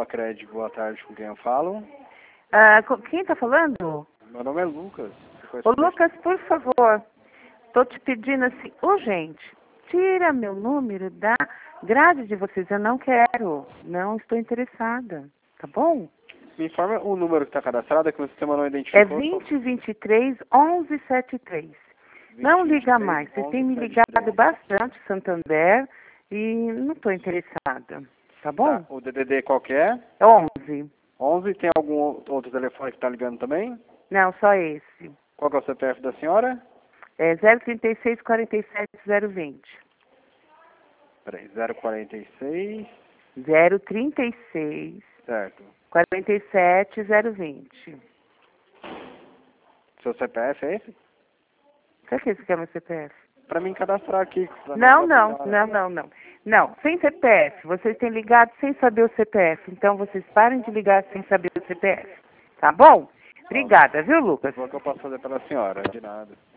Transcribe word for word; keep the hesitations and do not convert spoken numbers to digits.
Lacred, boa tarde, com quem eu falo? Ah, com- quem está falando? Meu nome é Lucas. Ô Lucas, por favor, estou te pedindo assim, urgente, tira meu número da grade de vocês, eu não quero, não estou interessada, tá bom? Me informa o número que está cadastrado, é que o sistema não É identificou. vinte, vinte e três, onze, setenta e três. Não liga mais, vocês têm me ligado bastante, Santander, e não estou interessada, tá bom? Tá, o D D D qual que é? onze. onze, tem algum outro telefone que está ligando também? Não, só esse. Qual que é o C P F da senhora? É zero trinta e seis, quarenta e sete, zero vinte. Peraí, zero quarenta e seis, zero trinta e seis, certo. quarenta e sete, zero vinte. Seu C P F é esse? Pra que você quer meu C P F? Para mim cadastrar aqui. pra Não, nossa não, senhora. não, não, não. Não, sem C P F. Vocês têm ligado sem saber o C P F. Então, vocês parem de ligar sem saber o C P F. Tá bom? Obrigada, viu, Lucas? O que eu posso fazer pela senhora? De nada.